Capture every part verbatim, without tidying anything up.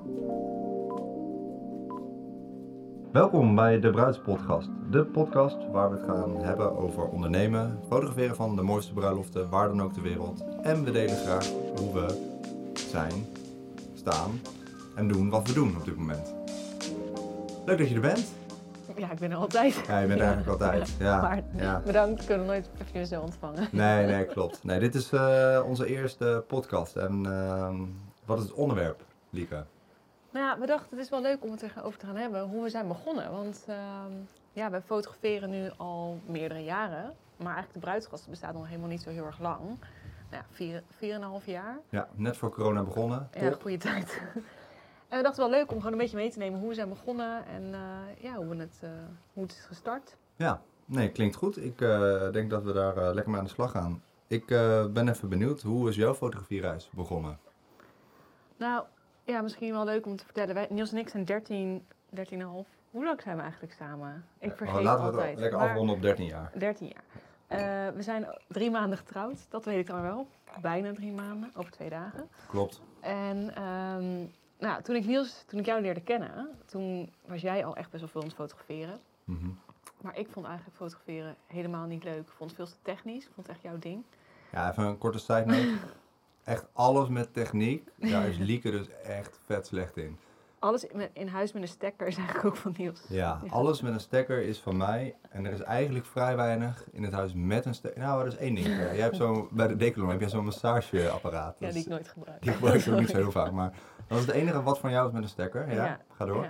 Welkom bij de Bruidspodcast, de podcast waar we het gaan hebben over ondernemen, fotograferen van de mooiste bruiloften, waar dan ook ter wereld. En we delen graag hoe we zijn, staan en doen wat we doen op dit moment. Leuk dat je er bent. Ja, ik ben er altijd. Ja, je bent er eigenlijk altijd. Ja, maar ja. bedankt, kunnen we nooit even zo ontvangen. Nee, nee, klopt. Nee, dit is uh, onze eerste podcast. En uh, wat is het onderwerp, Lieke? Nou ja, we dachten het is wel leuk om het erover te gaan hebben, hoe we zijn begonnen. Want uh, ja, we fotograferen nu al meerdere jaren. Maar eigenlijk de bruidsgasten bestaat nog helemaal niet zo heel erg lang. Nou ja, vier, vier en een half jaar. Ja, net voor corona begonnen. Ja, goede tijd. En we dachten wel leuk om gewoon een beetje mee te nemen hoe we zijn begonnen en uh, ja, hoe, we het, uh, hoe het is gestart. Ja, nee, klinkt goed. Ik uh, denk dat we daar uh, lekker mee aan de slag gaan. Ik uh, ben even benieuwd, hoe is jouw fotografiereis begonnen? Nou, ja, misschien wel leuk om te vertellen. Wij, Niels en ik zijn dertien, dertien en half. Hoe lang zijn we eigenlijk samen? Ik vergeet oh, laten we altijd. het lekker maar, afronden op dertien jaar. dertien jaar. Uh, we zijn drie maanden getrouwd, dat weet ik dan wel. Bijna drie maanden, over twee dagen. Klopt. En um, nou, toen ik Niels, toen ik jou leerde kennen, toen was jij al echt best wel veel aan het fotograferen. Mm-hmm. Maar ik vond eigenlijk fotograferen helemaal niet leuk. Ik vond het veel te technisch, ik vond het echt jouw ding. Ja, even een korte side note. Echt alles met techniek, daar is Lieke dus echt vet slecht in. Alles in, in huis met een stekker is eigenlijk ook van Niels. Ja, alles met een stekker is van mij. En er is eigenlijk vrij weinig in het huis met een stekker. Nou, er is één ding. Jij hebt zo, bij de Decathlon heb je zo'n massageapparaat. Ja, dus die ik nooit gebruik. Die gebruik ik ook niet zo heel vaak. Maar dat is het enige wat van jou is met een stekker. Ja, ja. Ga door. Ja.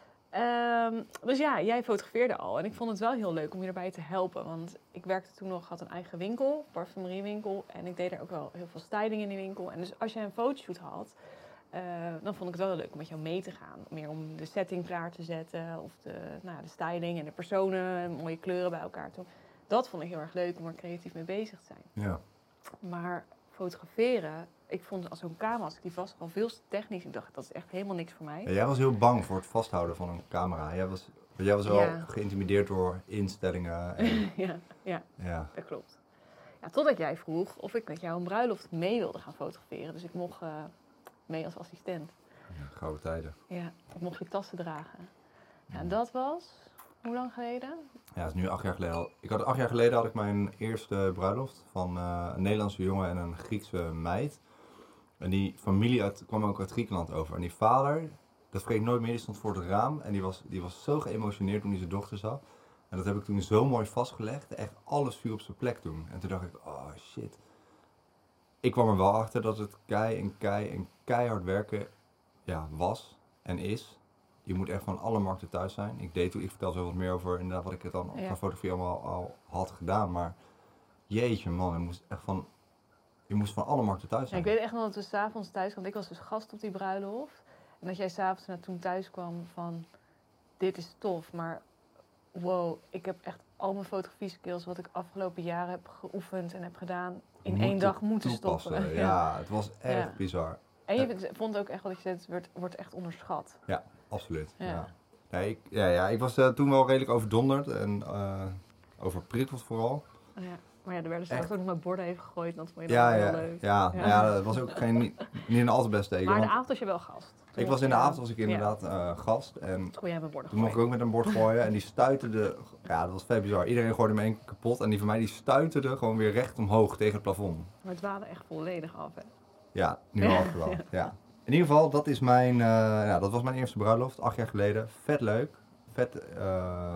Um, dus ja, jij fotografeerde al. En ik vond het wel heel leuk om je erbij te helpen. Want ik werkte toen nog, had een eigen winkel, parfumeriewinkel. En ik deed er ook wel heel veel styling in die winkel. En dus als jij een fotoshoot had, uh, dan vond ik het wel heel leuk om met jou mee te gaan. Meer om de setting klaar te zetten. Of de, nou, de styling en de personen en mooie kleuren bij elkaar te doen. Dat vond ik heel erg leuk om er creatief mee bezig te zijn. Ja. Maar fotograferen, ik vond als zo'n camera, als ik die vast al veel te technisch. Ik dacht, dat is echt helemaal niks voor mij. Ja, jij was heel bang voor het vasthouden van een camera. Jij was, jij was wel ja. geïntimideerd door instellingen. En... ja, ja, ja, dat klopt. Ja, totdat jij vroeg of ik met jou een bruiloft mee wilde gaan fotograferen. Dus ik mocht uh, mee als assistent. Ja, gouden tijden. Ja, ik mocht je tassen dragen. Ja, en dat was, hoe lang geleden? Ja, dat is nu acht jaar geleden al. Ik had, acht jaar geleden had ik mijn eerste bruiloft van uh, een Nederlandse jongen en een Griekse meid. En die familie uit, kwam ook uit Griekenland over. En die vader, dat vergeet ik nooit meer, die stond voor het raam. En die was, die was zo geëmotioneerd toen hij zijn dochter zag. En dat heb ik toen zo mooi vastgelegd. Echt alles viel op zijn plek toen. En toen dacht ik, oh shit. Ik kwam er wel achter dat het kei en kei en keihard werken ja, was en is. Je moet echt van alle markten thuis zijn. Ik deed toen, ik vertel zo wat meer over inderdaad wat ik het dan ja. van fotografie allemaal al had gedaan. Maar jeetje man, je moest echt van, je moest van alle markten thuis zijn. Ja, ik weet echt nog dat we s'avonds thuis kwamen. Ik was dus gast op die bruiloft. En dat jij s'avonds naar toen thuis kwam van, dit is tof. Maar wow, ik heb echt al mijn fotografie skills wat ik afgelopen jaren heb geoefend en heb gedaan, in Moeten één dag moeten toepassen. stoppen. Ja, ja, het was echt ja. bizar. En je vond ook echt wat ik zei, het wordt, wordt echt onderschat. Ja, absoluut. Ja. Ja. Ja, ik, ja, ja, ik was uh, toen wel redelijk overdonderd en uh, overprikkeld vooral. Ja. Maar ja, er werden straks ook nog met borden even gegooid en dat vond je ja, dan ja, heel leuk. Ja, ja. ja, dat was ook geen, niet, niet een al te best teken. Maar de avond was je wel gast. Toen ik was in de ja. avond was ik inderdaad ja. uh, gast. En toen jij mijn borden toen mocht ik ook met een bord gooien en die stuiterde, ja dat was vet bizar. Iedereen gooide me één kapot en die van mij die stuiterde gewoon weer recht omhoog tegen het plafond. Maar het dwaalde echt volledig af, hè? Ja, nu al wel. Ja. ja. In ieder geval, dat is mijn, uh, ja, dat was mijn eerste bruiloft, acht jaar geleden. Vet leuk, vet uh,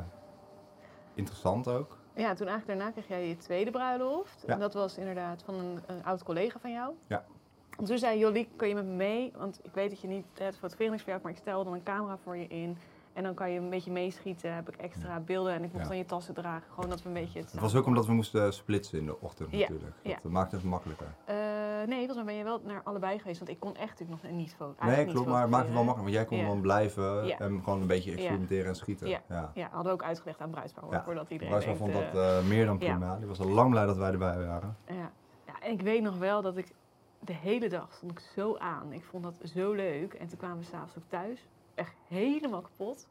interessant ook. Ja, toen eigenlijk daarna kreeg jij je tweede bruiloft. Ja. En dat was inderdaad van een, een oud collega van jou. Ja. En toen zei Jolie, kun je met me mee? Want ik weet dat je niet het fotograferen is voor jou, maar ik stel dan een camera voor je in. En dan kan je een beetje meeschieten, heb ik extra beelden en ik mocht ja. dan je tassen dragen. Gewoon dat we een beetje het... Het was ook omdat we moesten splitsen in de ochtend ja. natuurlijk. Dat ja. maakte het makkelijker. Uh, nee, volgens mij ben je wel naar allebei geweest, want ik kon echt natuurlijk nog niet foto's. Nee, klopt, maar het maakte het wel makkelijk. Want jij kon ja. dan blijven ja. en gewoon een beetje experimenteren ja. en schieten. Ja. Ja. ja, hadden we ook uitgelegd aan Bruidspaar, ja. voordat iedereen Bruidspaar vond denkt, dat uh, meer dan prima. Ja. Die was al lang blij dat wij erbij waren. Ja. ja, en ik weet nog wel dat ik de hele dag stond ik zo aan. Ik vond dat zo leuk. En toen kwamen we s'avonds ook thuis. Echt helemaal kapot.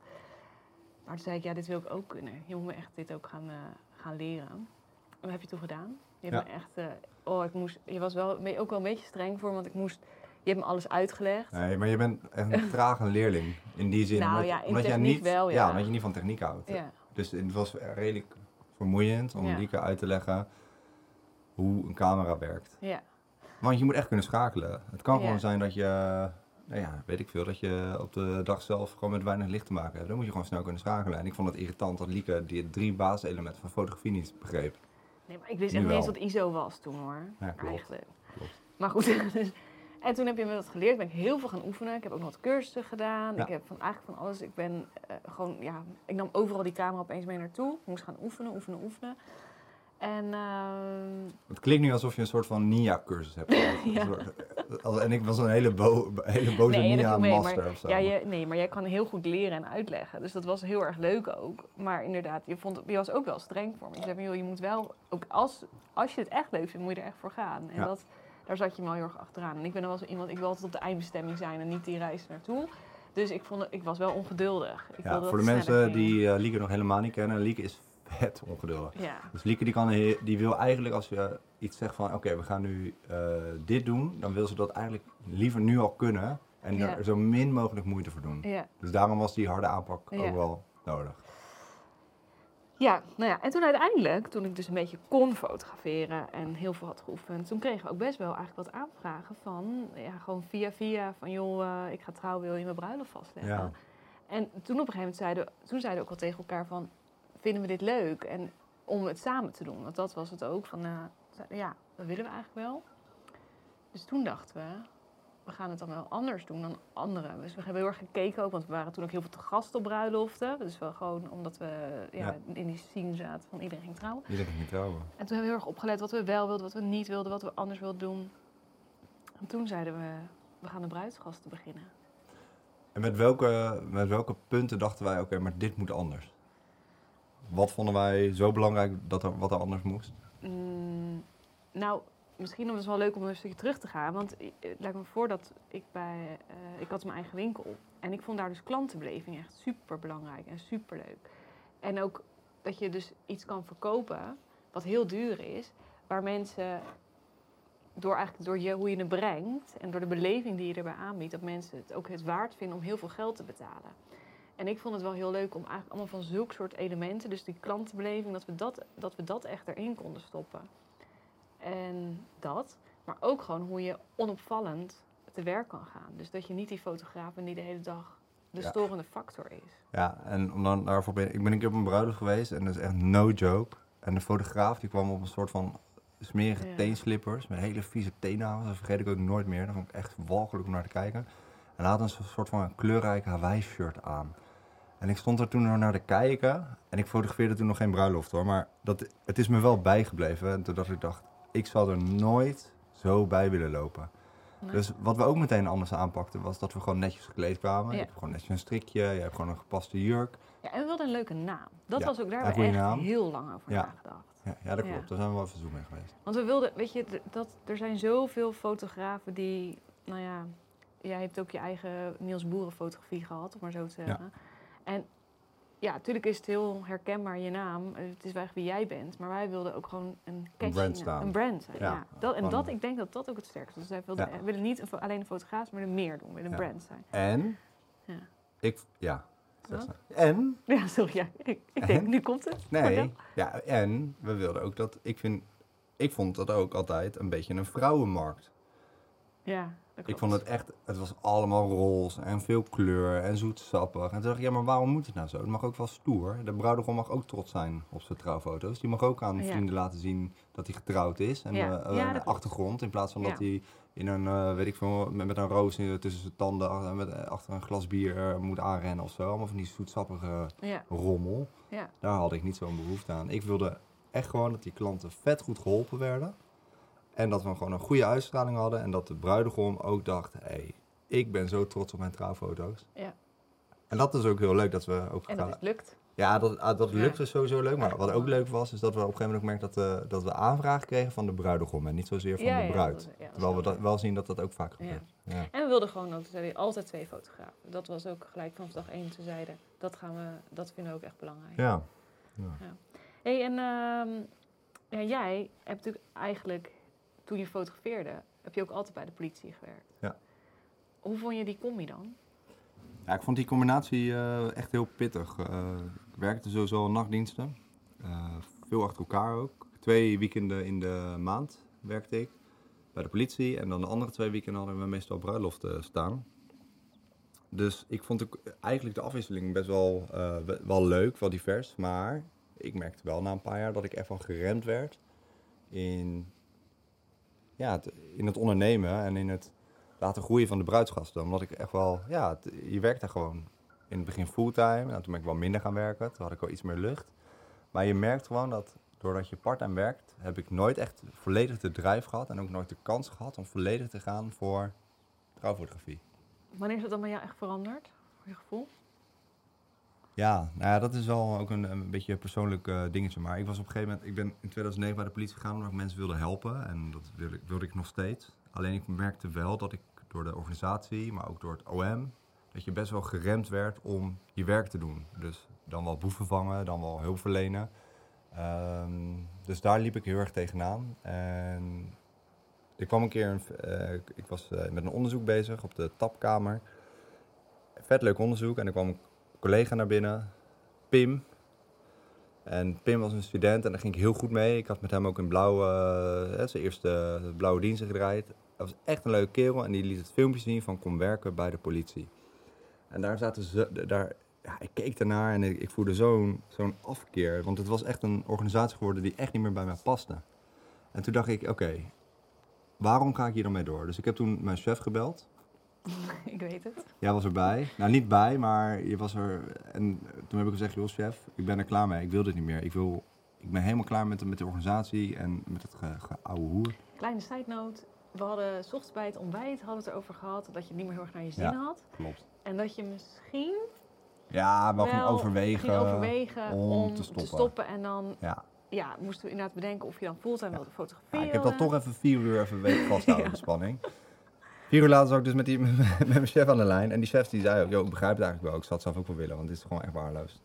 Maar toen zei ik, ja, dit wil ik ook kunnen. Je moet me echt dit ook gaan, uh, gaan leren. En wat heb je toen gedaan? Je hebt ja. me echt... Uh, oh, ik moest... Je was wel, ook wel een beetje streng voor, want ik moest Je hebt me alles uitgelegd. Nee, maar je bent echt een trage leerling. In die zin. Nou omdat, ja, in omdat jij techniek niet, wel, ja. omdat je niet van techniek houdt. Ja. Dus het was redelijk vermoeiend om Ja. Lieke uit te leggen hoe een camera werkt. Ja. Want je moet echt kunnen schakelen. Het kan Ja. gewoon zijn dat je, nou ja, weet ik veel, dat je op de dag zelf gewoon met weinig licht te maken hebt. Dan moet je gewoon snel kunnen schakelen. En ik vond het irritant dat Lieke die drie basiselementen van fotografie niet begreep. Nee, maar ik wist Nu echt niet eens wel. wat I S O was toen hoor. Ja, klopt. Eigenlijk. Klopt. Maar goed, dus, en toen heb je me dat geleerd. Ben ik heel veel gaan oefenen. Ik heb ook nog wat cursussen gedaan. Ja. Ik heb van eigenlijk van alles. Ik ben eh, gewoon, ja, ik nam overal die camera opeens mee naartoe. Ik moest gaan oefenen, oefenen, oefenen. En ehm, Het klinkt nu alsof je een soort van Nia-cursus hebt gehad. Ja. Een soort- als- En ik was een hele, bo hele boze Nee, dat viel mee, Nia-master maar- of zo. ja, je, nee, maar jij kan heel goed leren en uitleggen. Dus dat was heel erg leuk ook. Maar inderdaad, je, vond, je was ook wel streng voor me. Je zei van, joh, je moet wel, ook als, als je het echt leuk vindt, moet je er echt voor gaan. En Ja. dat, daar zat je me wel heel erg achteraan. En ik ben dan wel zo iemand, ik wil altijd op de eindbestemming zijn en niet die reis naartoe. Dus ik, vond, het- ik was wel ongeduldig. Ik Ja, wilde dat voor de het mensen sneller ging. die uh, Lieke nog helemaal niet kennen, Lieke is vet ongeduldig. Ja, Dus Lieke die, kan, he- die wil eigenlijk als je iets zegt van oké, we gaan nu uh, dit doen, dan wil ze dat eigenlijk liever nu al kunnen en Ja. er zo min mogelijk moeite voor doen. ja. Dus daarom was die harde aanpak Ja. ook wel nodig. Ja, nou ja, en toen uiteindelijk, toen ik dus een beetje kon fotograferen en heel veel had geoefend, toen kregen we ook best wel eigenlijk wat aanvragen van, ja, gewoon via via, van joh, uh, ik ga trouwen, wil je mijn bruiloft vastleggen? Ja. En toen op een gegeven moment zeiden, toen zeiden we ook wel tegen elkaar van, vinden we dit leuk? En om het samen te doen, want dat was het ook, van uh, zeiden, ja, dat willen we eigenlijk wel. Dus toen dachten we, we gaan het dan wel anders doen dan anderen. Dus we hebben heel erg gekeken ook, want we waren toen ook heel veel te gast op bruiloften. Dus wel gewoon omdat we ja, Ja. in die scene zaten van iedereen ging trouwen. Iedereen ging niet trouwen. En toen hebben we heel erg opgelet wat we wel wilden, wat we niet wilden, wat we anders wilden doen. En toen zeiden we, we gaan de bruidsgasten beginnen. En met welke, met welke punten dachten wij, oké, maar dit moet anders? Wat vonden wij zo belangrijk dat er wat er anders moest? Mm, nou, misschien was het wel leuk om een stukje terug te gaan. Want i- het lijkt me voor dat ik bij... eh, ik had mijn eigen winkel. En ik vond daar dus klantenbeleving echt super belangrijk en super leuk. En ook dat je dus iets kan verkopen wat heel duur is. Waar mensen door, eigenlijk door je, hoe je het brengt en door de beleving die je erbij aanbiedt... dat mensen het ook het waard vinden om heel veel geld te betalen. En ik vond het wel heel leuk om eigenlijk allemaal van zulke soort elementen... dus die klantenbeleving, dat we dat, dat we dat echt erin konden stoppen. En dat, maar ook gewoon hoe je onopvallend te werk kan gaan. Dus dat je niet die fotograaf bent die de hele dag de Ja. storende factor is. Ja, en om dan daarvoor ben ik ben een keer op een bruiloft geweest en dat is echt no joke. En de fotograaf die kwam op een soort van smerige Ja. teenslippers met hele vieze teennagels. Dat vergeet ik ook nooit meer. Dat vond ik echt walgelijk om naar te kijken. En hij had een soort van een kleurrijk Hawaii-shirt aan. En ik stond er toen naar te kijken en ik fotografeerde toen nog geen bruiloft hoor. Maar dat, het is me wel bijgebleven. En toen dacht ik, dacht, ik zal er nooit zo bij willen lopen. Nee. Dus wat we ook meteen anders aanpakten was dat we gewoon netjes gekleed kwamen. Ja. Je hebt gewoon netjes een strikje, je hebt gewoon een gepaste jurk. Ja, en we wilden een leuke naam. Dat Ja, was ook, daar een hebben we goede echt naam. heel lang over Ja. nagedacht. Ja, ja dat Ja. klopt. Daar zijn we wel even zoek mee geweest. Want we wilden, weet je, d- dat, er zijn zoveel fotografen die, nou ja, jij hebt ook je eigen Niels Boeren fotografie gehad, om maar zo te zeggen. En ja, natuurlijk is het heel herkenbaar je naam, het is wel echt wie jij bent, maar wij wilden ook gewoon een catchy brand naam, staan. Een brand zijn, ja. Ja, Dat, en van- dat, ik denk dat dat ook het sterkste is. Dus wij wilden, Ja. we willen niet een, fo- alleen een fotograaf, maar we willen meer doen, we willen een Ja. brand zijn. En, Ja. ik, ja. zeg Wat? ze. En, Ja, sorry, ja, ik, ik denk, En? nu komt het. Vertel. nee, ja, en we wilden ook dat, ik vind, ik vond dat ook altijd een beetje een vrouwenmarkt. Ja, dat klopt. Ik vond het echt, het was allemaal roze en veel kleur en zoetsappig. En toen dacht ik, ja, maar waarom moet het nou zo? Het mag ook wel stoer. De bruidegom mag ook trots zijn op zijn trouwfoto's. Die mag ook aan Ja. vrienden laten zien dat hij getrouwd is. En Ja. eh, Ja, een dat klopt. achtergrond, in plaats van Ja. dat hij in een, eh, weet ik veel, met, met een roos in- tussen zijn tanden ach- met, eh, achter een glas bier eh, moet aanrennen of zo. Allemaal van die zoetsappige Ja, rommel. ja. Daar had ik niet zo'n behoefte aan. Ik wilde echt gewoon dat die klanten vet goed geholpen werden. En dat we gewoon een goede uitstraling hadden. En dat de bruidegom ook dacht, hé, hey, ik ben zo trots op mijn trouwfoto's. Ja. En dat is ook heel leuk dat we ook En dat gaan. het lukt. Ja, dat, ah, dat Ja. lukte sowieso leuk. Maar Ja, wat ook mooi. leuk was, is dat we op een gegeven moment ook merkten dat, we dat we aanvragen kregen van de bruidegom. En niet zozeer van Ja, de ja, bruid. dat was- ja, dat Terwijl we was wel dat, wel zien dat dat ook vaak Ja. gebeurt. Ja. En we wilden gewoon dat we altijd twee fotografen. Dat was ook gelijk vanaf dag één te zeiden. Dat, gaan we, dat vinden we ook echt belangrijk. Ja. Ja. Hey, en ehm, ja, jij hebt natuurlijk eigenlijk, toen je fotografeerde, heb je ook altijd bij de politie gewerkt. Ja. hoe vond je die combi dan? Ja, ik vond die combinatie uh, echt heel pittig. Uh, ik werkte sowieso al nachtdiensten. Uh, veel achter elkaar ook. Twee weekenden in de maand werkte ik bij de politie. En dan de andere twee weekenden hadden we meestal bruiloften staan. Dus ik vond ook eigenlijk de afwisseling best wel, uh, wel leuk, wel divers. Maar ik merkte wel na een paar jaar dat ik echt wel geremd werd in, ja, het, in het ondernemen en in het laten groeien van de bruidsgasten. Omdat ik echt wel, ja, het, je werkt daar gewoon in het begin fulltime. Nou, toen ben ik wel minder gaan werken, toen had ik wel iets meer lucht. Maar je merkt gewoon dat doordat je parttime werkt, heb ik nooit echt volledig de drive gehad en ook nooit de kans gehad om volledig te gaan voor trouwfotografie. Wanneer is dat dan bij jou echt veranderd, voor je gevoel? Ja, nou ja, dat is wel ook een, een beetje een persoonlijk uh, dingetje. Maar ik was op een gegeven moment, ik ben in tweeduizend negen bij de politie gegaan omdat ik mensen wilde helpen. En dat wilde ik, wilde ik nog steeds. Alleen ik merkte wel dat ik door de organisatie, maar ook door het O M, dat je best wel geremd werd om je werk te doen. Dus dan wel boeven vangen, dan wel hulp verlenen. Um, dus daar liep ik heel erg tegenaan. En ik kwam een keer, uh, ik was uh, met een onderzoek bezig op de tapkamer. Vet leuk onderzoek en er kwam een collega naar binnen, Pim. En Pim was een student en daar ging ik heel goed mee. Ik had met hem ook een blauwe, uh, zijn eerste blauwe diensten gedraaid. Hij was echt een leuke kerel en die liet het filmpje zien van kom werken bij de politie. En daar zaten ze, daar, ja, ik keek daarnaar en ik, ik voelde zo'n, zo'n afkeer. Want het was echt een organisatie geworden die echt niet meer bij mij paste. En toen dacht ik, oké, okay, waarom ga ik hier dan mee door? Dus ik heb toen mijn chef gebeld. Ik weet het. Jij was erbij. Nou, niet bij, maar je was er. En toen heb ik gezegd, joh chef, ik ben er klaar mee. Ik wil dit niet meer. Ik, wil, ik ben helemaal klaar met de, met de organisatie en met het ge, ge, oude hoer. Kleine side note. We hadden 's ochtends bij het ontbijt hadden we het erover gehad dat je het niet meer heel erg naar je zin ja, had. Klopt. En dat je misschien ja, wel, wel ging overwegen, ging overwegen om, om te, stoppen. te stoppen. En dan ja. Ja, moesten we inderdaad bedenken of je dan fulltime ja. wilde fotograferen. Ja, ik heb dat toch even vier uur even weten vasthouden, ja. De spanning. Vier uur later zat ik dus met, die, met, met mijn chef aan de lijn. En die chef die zei ook, joh, ik begrijp het eigenlijk wel. Ik zou het zelf ook wel willen, want dit is gewoon echt waardeloos.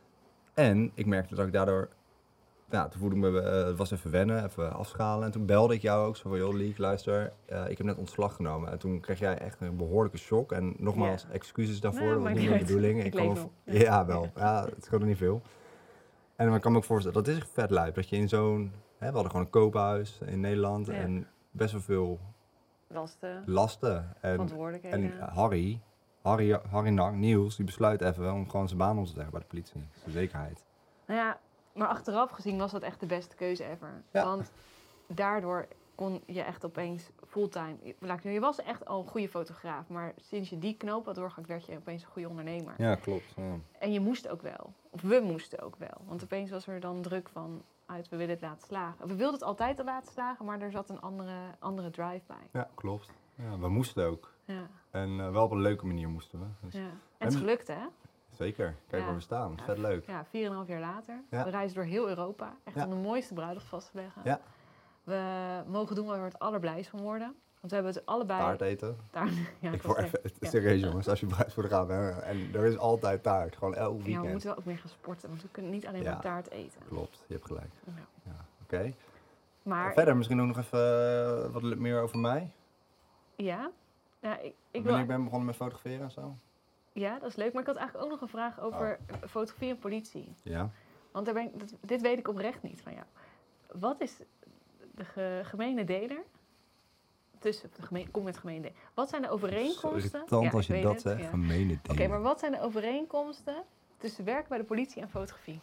En ik merkte dat ik daardoor... Ja, toen voelde ik me... Het uh, was even wennen, even afschalen. En toen belde ik jou ook zo van, joh, Liek, luister. Uh, ik heb net ontslag genomen. En toen kreeg jij echt een behoorlijke shock. En nogmaals, ja. excuses daarvoor. Ja, dat was niet mijn bedoeling. Ik, ik kan wel, ja. ja, wel. Ja, het scheelde niet veel. En ik kan me ook voorstellen, dat is echt vet lijp. Dat je in zo'n... Hè, we hadden gewoon een koophuis in Nederland. Ja. En best wel veel... Lasten. Lasten. En, verantwoordelijkheden. En Harry, Harry, Harry Niels, die besluit even om gewoon zijn baan om te leggen bij de politie. Dat is de zekerheid. Nou ja, maar achteraf gezien was dat echt de beste keuze ever. Ja. Want daardoor kon je echt opeens fulltime... Je was echt al een goede fotograaf, maar sinds je die knoop had doorgehakt, werd je opeens een goede ondernemer. Ja, klopt. Ja. En je moest ook wel. Of we moesten ook wel. Want opeens was er dan druk van... uit, we willen het laten slagen. We wilden het altijd al laten slagen, maar er zat een andere, andere drive bij. Ja, klopt. Ja, we moesten ook. Ja. En uh, wel op een leuke manier moesten we. Dus ja. En het is gelukt, hè? Zeker. Kijk ja. waar we staan. Ja. Vet leuk. Ja, vier en een half jaar later. Ja. We reizen door heel Europa. Echt ja. om de mooiste bruiloft vast te leggen. Ja. We mogen doen waar we het allerblijst van worden. Want we hebben het allebei... Taart eten. Taart, ja, ik word even serieus, ja. jongens. Als je bruidsfotograaf bent. En er is altijd taart. Gewoon elk weekend. Ja, we moeten wel ook meer gaan sporten. Want we kunnen niet alleen ja. maar taart eten. Klopt. Je hebt gelijk. Ja. Ja. Oké. Okay. Maar... Verder misschien ook nog even uh, wat meer over mij. Ja. ja ik, ik wil... wil... ik ben begonnen met fotograferen en zo. Ja, dat is leuk. Maar ik had eigenlijk ook nog een vraag over oh. fotografie en politie. Ja. Want daar ben ik, dat, dit weet ik oprecht niet van jou. Wat is de ge, gemene deler? Tussen, de gemeen, kom met gemene deler. Wat zijn de overeenkomsten? Zo irritant ja, als je dat het, zegt, ja. gemene deler. Oké, okay, maar wat zijn de overeenkomsten tussen werken bij de politie en fotografie?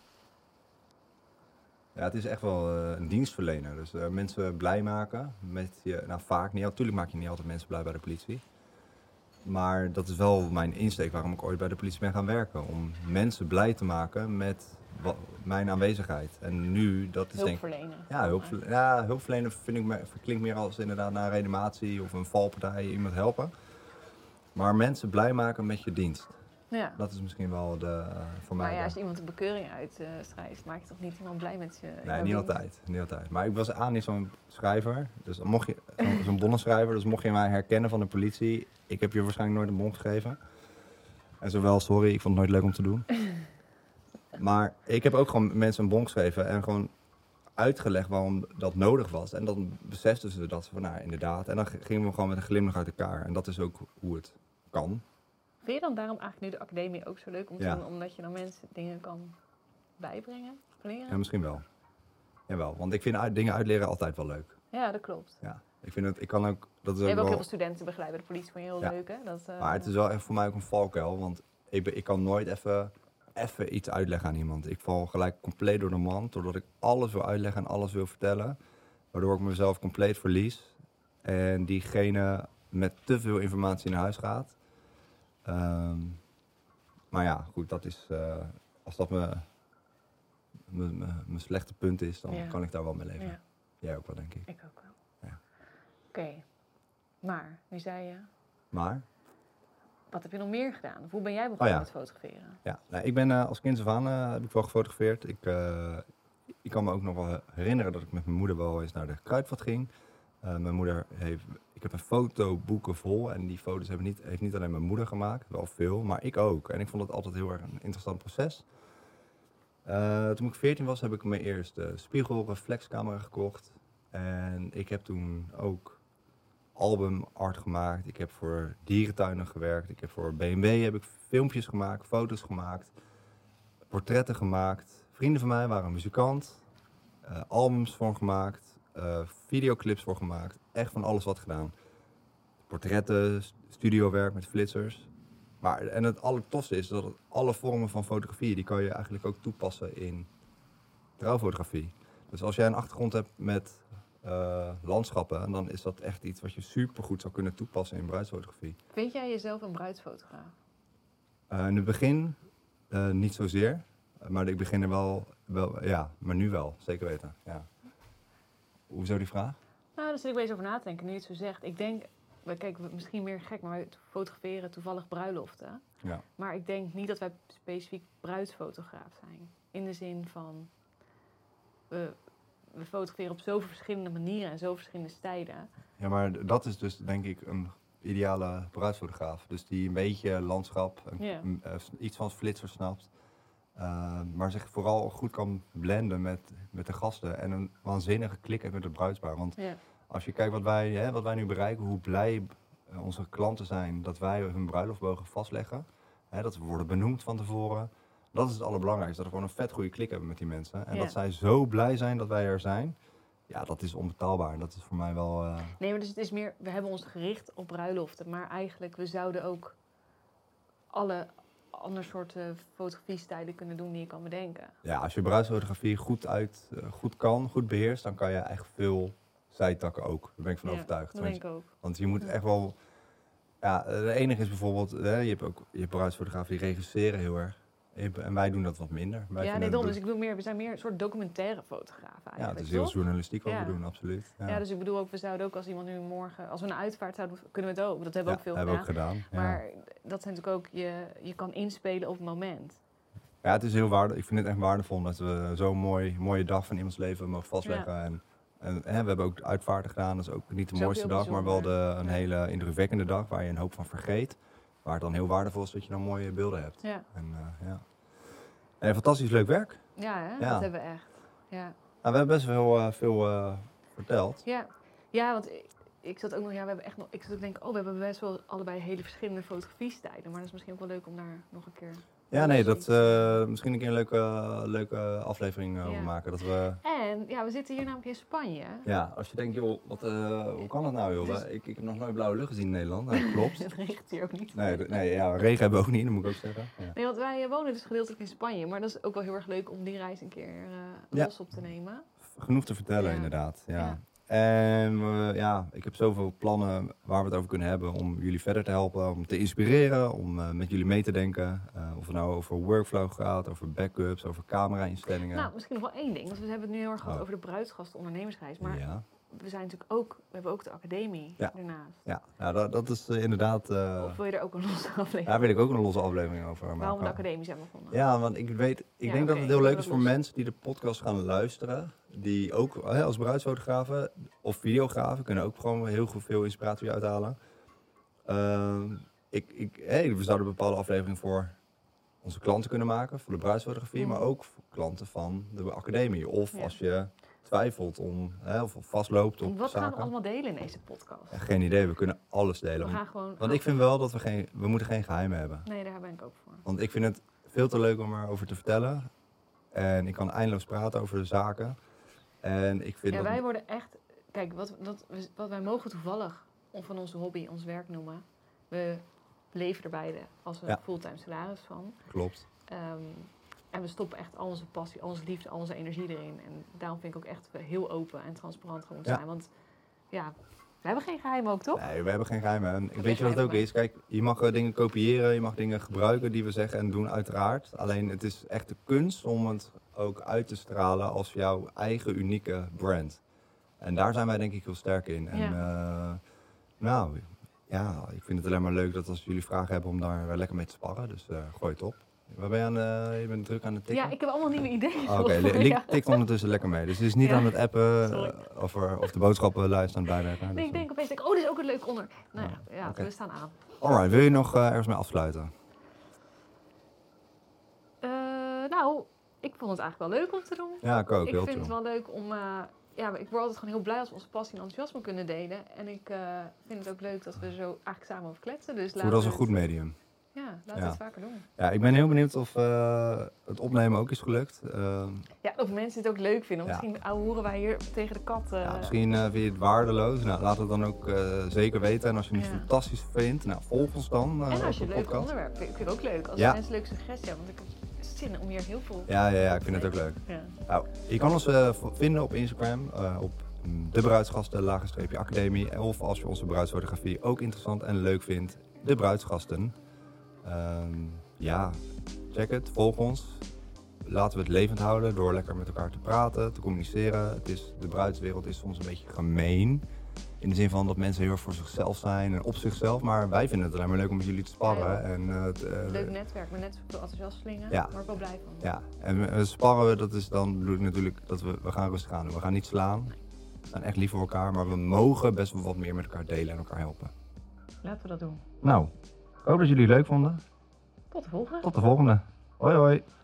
Ja, het is echt wel uh, een dienstverlener. Dus uh, mensen blij maken met je... Nou, vaak niet. Natuurlijk maak je niet altijd mensen blij bij de politie. Maar dat is wel mijn insteek waarom ik ooit bij de politie ben gaan werken. Om mensen blij te maken met wat, mijn aanwezigheid. En nu, dat is hulpverlenen. denk ik... Ja, hulpverlenen. Ja, hulpverlenen vind ik me, klinkt meer als inderdaad naar een reanimatie of een valpartij, iemand helpen. Maar mensen blij maken met je dienst. Ja. Dat is misschien wel de, uh, voor mij... Maar ja, de... als iemand een bekeuring uitschrijft, uh, maak je toch niet iemand blij met je... Nee, niet altijd, niet altijd. Maar ik was aan niet zo'n schrijver, dus mocht je, zo'n, zo'n bonnenschrijver, dus mocht je mij herkennen van de politie, ik heb je waarschijnlijk nooit een bon geschreven. En zowel, sorry, ik vond het nooit leuk om te doen. Maar ik heb ook gewoon mensen een bon geschreven en gewoon uitgelegd waarom dat nodig was. En dan beseften ze dat ze van, nou inderdaad. En dan g- gingen we gewoon met een glimlach uit elkaar. En dat is ook hoe het kan. Vind je dan daarom eigenlijk nu de academie ook zo leuk? Om te Ja. doen, omdat je dan mensen dingen kan bijbrengen, leren? Ja, misschien wel. Jawel, want ik vind uit, dingen uitleren altijd wel leuk. Ja, dat klopt. Ja, ik vind het, ik kan ook, dat is Je ook hebt ook heel wel, veel studenten begeleid bij de politie, vond je heel Ja. leuk, hè? Dat, eh, maar het is wel echt voor mij ook een valkuil, want ik, ben, ik kan nooit even, even iets uitleggen aan iemand. Ik val gelijk compleet door de mand, doordat ik alles wil uitleggen en alles wil vertellen, waardoor ik mezelf compleet verlies en diegene met te veel informatie naar huis gaat. Ehm, maar ja, goed, dat is, eh, als dat mijn mijn- mijn- mijn slechte punt is, dan Ja. kan ik daar wel mee leven. ja, Jij ook wel, denk ik. ik ook wel. Ja. Oké, maar nu zei je, Maar, wat heb je nog meer gedaan? Of hoe ben jij begonnen Oh ja. met fotograferen? ja, nou, ik ben eh, als kind af aan eh, heb ik wel gefotografeerd. Ik, eh, ik kan me ook nog wel herinneren dat ik met mijn moeder wel eens naar de Kruidvat ging. Eh, mijn moeder heeft, ik heb een fotoboeken vol en die foto's hebben niet, heeft niet alleen mijn moeder gemaakt, wel veel, maar ik ook. En ik vond het altijd heel erg een interessant proces. Eh, toen ik veertien was, heb ik mijn eerste spiegelreflexcamera gekocht. En ik heb toen ook albumart gemaakt. Ik heb voor dierentuinen gewerkt. Ik heb voor B en W heb ik filmpjes gemaakt, foto's gemaakt, portretten gemaakt. Vrienden van mij waren muzikant, eh, albums voor gemaakt, eh, videoclips voor gemaakt. Echt van alles wat gedaan. Portretten, st- studiowerk met flitsers. Maar, en het allertofste is dat het alle vormen van fotografie, die kan je eigenlijk ook toepassen in trouwfotografie. Dus als jij een achtergrond hebt met uh, landschappen, dan is dat echt iets wat je supergoed zou kunnen toepassen in bruidsfotografie. Vind jij jezelf een bruidsfotograaf? Uh, in het begin uh, niet zozeer, maar ik begin er wel, wel, ja, maar nu wel, zeker weten. Ja. Hoezo die vraag? Nou, daar zit ik wel eens over na te denken, nu je het zo zegt. Ik denk, we kijken misschien meer gek, maar wij fotograferen toevallig bruiloften. Ja. Maar ik denk niet dat wij specifiek bruidsfotograaf zijn. In de zin van, we, we fotograferen op zoveel verschillende manieren en zoveel verschillende stijlen. Ja, maar dat is dus denk ik een ideale bruidsfotograaf. Dus die een beetje landschap, een, Ja. een, uh, iets van flitser snapt. Uh, maar zich vooral goed kan blenden met, met de gasten. En een waanzinnige klik heeft met het bruidspaar. Want Ja. als je kijkt wat wij, hè, wat wij nu bereiken, hoe blij uh, onze klanten zijn dat wij hun bruiloft mogen vastleggen. Hè, dat we worden benoemd van tevoren. Dat is het allerbelangrijkste. Dat we gewoon een vet goede klik hebben met die mensen. En Ja. dat zij zo blij zijn dat wij er zijn. Ja, dat is onbetaalbaar. Dat is voor mij wel... Uh... Nee, maar dus het is meer, we hebben ons gericht op bruiloften. Maar eigenlijk, we zouden ook alle andere soorten fotografiestijlen kunnen doen die je kan bedenken. Ja, als je bruidsfotografie goed, uit, uh, goed kan, goed beheerst, dan kan je echt veel zijtakken ook. Daar ben ik van Ja, overtuigd. dat Want, denk ik ook. want je moet Ja. echt wel... Ja, de enige is bijvoorbeeld, hè, je hebt ook je hebt bruidsfotografen die regisseren heel erg. En wij doen dat wat minder. Wij Ja, vinden nee, dom. het- Dus ik bedoel meer, we zijn meer een soort documentaire fotografen Ja, eigenlijk, het is heel toch? journalistiek wat Ja. we doen, absoluut. Ja, Ja, dus ik bedoel ook, we zouden ook als iemand nu morgen, als we een uitvaart zouden, kunnen we het ook. Dat hebben we Ja, ook veel hebben we gedaan. ook gedaan. Ja. Maar dat zijn natuurlijk ook, je, je kan inspelen op het moment. Ja, het is heel waardevol. Ik vind het echt waardevol dat we zo'n mooi, mooie dag van iemands leven mogen vastleggen. Ja. En, en hè, we hebben ook uitvaarten gedaan. Dat is ook niet de is ook mooiste heel dag, maar wel de, een Ja. hele indrukwekkende dag waar je een hoop van vergeet. Waar het dan heel waardevol is dat je dan mooie beelden hebt. Ja, En, uh, ja. en fantastisch leuk werk. ja, hè? Ja. Dat hebben we echt. Ja, Nou, we hebben best wel uh, veel uh, verteld. ja. ja want ik, ik zat ook nog, ja, we hebben echt nog, ik zat ook te denken, oh, we hebben best wel allebei hele verschillende fotografiestijlen. Maar dat is misschien ook wel leuk om daar nog een keer... Ja, nee, dat iets- uh, misschien een keer een leuke, leuke aflevering uh, Ja. over maken. Dat we, En, ja, we zitten hier namelijk in Spanje. ja, als je denkt, joh, wat, uh, hoe kan dat nou, joh? Dus- ik, ik heb nog nooit blauwe lucht gezien in Nederland. Nou, dat klopt. Het regent hier ook niet. Nee, d- nee ja, regen hebben we ook niet, dat moet ik ook zeggen. Ja. Nee, want wij eh, wonen dus gedeeltelijk in Spanje. Maar dat is ook wel heel erg leuk om die reis een keer eh, Ja. los op te nemen. Genoeg te vertellen, Ja. inderdaad. Ja. Ja. En uh, ja, ik heb zoveel plannen waar we het over kunnen hebben om jullie verder te helpen, om te inspireren, om uh, met jullie mee te denken. Uh, of het nou over workflow gaat, over backups, over camera-instellingen. Nou, misschien nog wel één ding. Want we hebben het nu heel erg gehad Oh. over de bruidsgast ondernemersreis. Maar Ja, we zijn natuurlijk ook, we hebben ook de academie Ja. daarnaast. ja. ja dat, dat is uh, inderdaad... Uh, Of wil je er ook een losse aflevering? daar wil ik ook een losse aflevering over maken. Waarom we de academie zijn begonnen? Ja, want ik weet, ik Ja, denk dat oké, het heel leuk dat is voor los. mensen die de podcast gaan luisteren. Die ook hè, als bruidsfotografen of videografen kunnen ook gewoon heel goed veel inspiratie uithalen. Ehm, ik, ik, hey, we zouden een bepaalde aflevering voor onze klanten kunnen maken, voor de bruidsfotografie, Mhm. maar ook voor klanten van de academie. Of Ja. als je twijfelt om, hè, of vastloopt op Wat gaan we zaken. allemaal delen in deze podcast? Ja, geen idee, we kunnen alles We delen. gaan gewoon... Want ik vind wel dat we geen, we moeten geen geheimen hebben. Nee, daar ben ik ook voor. Want ik vind het veel te leuk om erover te vertellen. En ik kan eindeloos praten over de zaken. En ik vind Ja, dat... wij worden echt... Kijk, wat, wat, wat wij mogen toevallig van onze hobby ons werk noemen. We leven er beide als een Ja. fulltime salaris van. Klopt. Um, en we stoppen echt al onze passie, al onze liefde, al onze energie erin. En daarom vind ik ook echt dat we heel open en transparant gewoon moeten Ja. zijn. Want ja, we hebben geen geheim ook, toch? Nee, we hebben geen geheimen. En geen weet je wat het ook geheimen. is? Kijk, je mag eh, dingen kopiëren, je mag dingen gebruiken die we zeggen en doen, uiteraard. Alleen het is echt de kunst om het ook uit te stralen als jouw eigen unieke brand. En daar zijn wij denk ik heel sterk in. En Ja. eh, nou, ja, ik vind het alleen maar leuk dat als jullie vragen hebben om daar eh, lekker mee te sparren. Dus eh, gooi het op. Waar ben je aan de, je bent druk aan het tikken? Ja, ik heb allemaal nieuwe ideeën. Oh, Oké, voor Li- Li jou. tikt ondertussen lekker mee. Dus het is niet Ja. aan het appen Sorry. eh, of, er, of de boodschappenlijst aan het bijwerken. Nee, Dus, ik denk opeens, denk, oh, dit is ook een leuk onder. Nou ja, ja oké. we staan aan. Alright, wil je nog uh, ergens mee afsluiten? Uh, nou, ik vond het eigenlijk wel leuk om te doen. Ja, ik ook. Ik heel vind het chill. wel leuk om... Uh, ja, ik word altijd gewoon heel blij als we onze passie en enthousiasme kunnen delen. En ik uh, vind het ook leuk dat we zo eigenlijk samen over kletsen. Dus Voel dat is een goed het, medium. Ja, laten Ja. we het vaker doen. Ja, ik ben heel benieuwd of uh, het opnemen ook is gelukt. Uh, Ja, of mensen het ook leuk vinden. Ja. Misschien ouwe hoeren wij hier tegen de kat. Uh, ja, misschien uh, vind je het waardeloos. Nou, laat het dan ook uh, zeker weten. En als je het Ja. fantastisch vindt, nou, volg ons dan. Uh, en als je op een de leuk podcast. onderwerp vindt, vind ik ook leuk. Als Ja. mensen leuke suggesties hebben. Want ik heb zin om hier heel veel... Ja, ja, ja, ik vind het ook leuk. Ja. Nou, je kan ons uh, vinden op Instagram, uh, op de bruidsgasten, lagenstreepje academie. Of als je onze bruidsfotografie ook interessant en leuk vindt, de bruidsgasten. Um, ja, check het, volg ons. Laten we het levend houden door lekker met elkaar te praten, te communiceren. Het is, de bruidswereld is soms een beetje gemeen. In de zin van dat mensen heel erg voor zichzelf zijn en op zichzelf. Maar wij vinden het alleen maar leuk om met jullie te sparren. Ja, en, uh, t, uh, leuk netwerk, met net zoveel enthousiastelingen. Ja. Daar word ik wel blij van. Ja, en we, we sparren, dat is dan bedoel ik natuurlijk dat we, we gaan rustig aan doen. We gaan niet slaan. We zijn echt lief voor elkaar, maar we mogen best wel wat meer met elkaar delen en elkaar helpen. Laten we dat doen. Nou, ik hoop dat jullie het leuk vonden. Tot de volgende. Tot de volgende. Hoi hoi.